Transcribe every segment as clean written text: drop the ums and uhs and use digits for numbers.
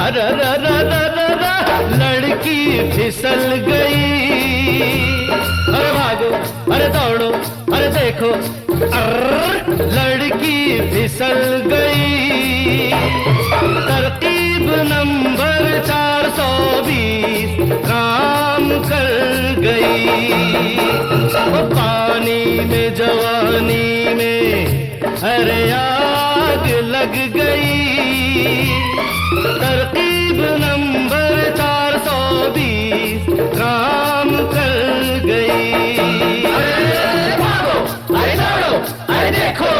अरे लड़की फिसल गई। अरे भागो, अरे दौड़ो, अरे देखो, लड़की फिसल गई। तरकीब नंबर 420 काम कर गई। वो पानी में जवानी में अरे आग लग गई। तरकीब नंबर 420 काम कर गई। अरे भागो, अरे दौड़ो, अरे देखो।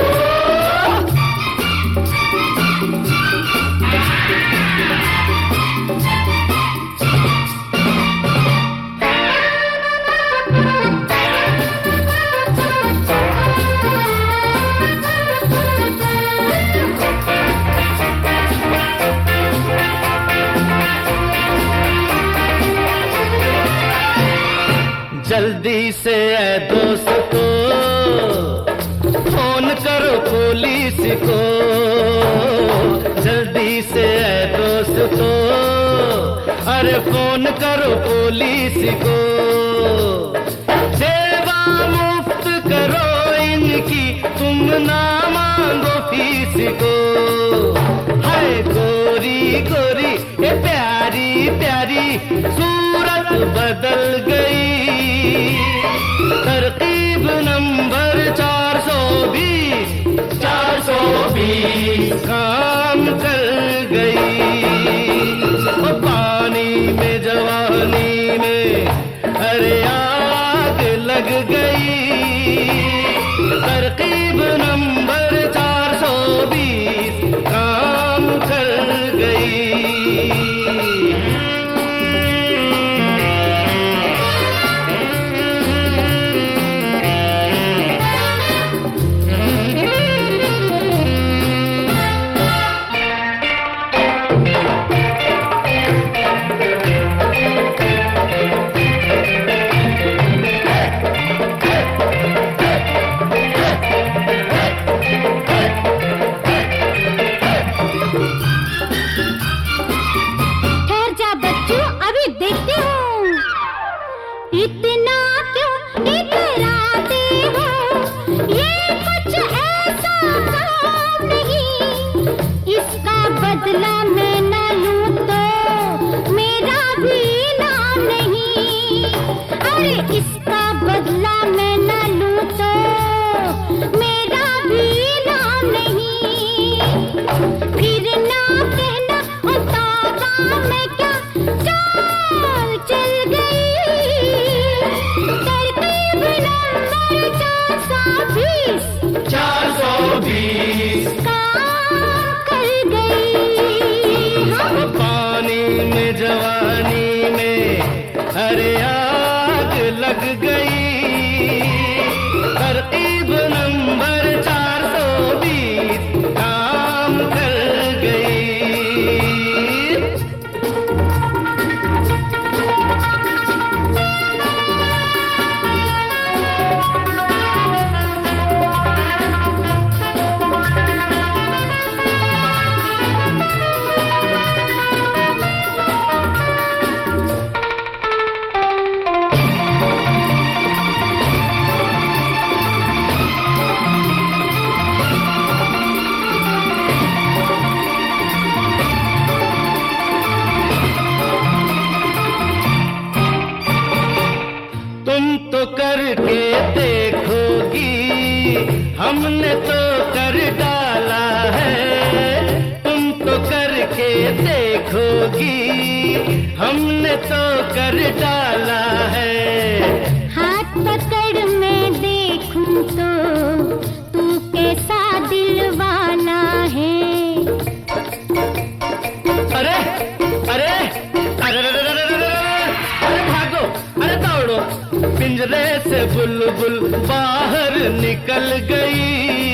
जल्दी से ऐ दोस्तों फोन करो पुलिस को। जल्दी से ऐ दोस्तों अरे फोन करो पुलिस को। सेवा मुफ्त करो इनकी, तुम ना मांगो फीस को। हाय गोरी गोरी ये प्यारी प्यारी सूरत बदल गई। तरकीब नंबर 420 काम कर गई। वो पानी में जवानी में अरे आग लग गई। तरकीब नंबर 420 काम कर गई। इतना क्यों इतराते हो, ये कुछ ऐसा काम नहीं। इसका बदला मैं न लूं तो मेरा भी नाम नहीं। अरे इसका बदला मैं न लूं तो मेरा भी नाम नहीं। फिर ना कहना तौबा मैं क्या चाल चल गई। तरकीब नंबर 420 काम कर गई। हाँ। पानी में जवानी में अरे आग लग गई। तरकीब नंबर 420 काम कर गई। तो करके देखोगी, हमने तो कर डाला है। तुम तो करके देखोगी, हमने तो कर डाला है। हाथ पकड़ मैं देखूं तो तू कैसा दिल वाला है। अरे अरे अरे अरे भागो, अरे दौड़ो। पिंजरे से बुलबुल बाहर निकल गई।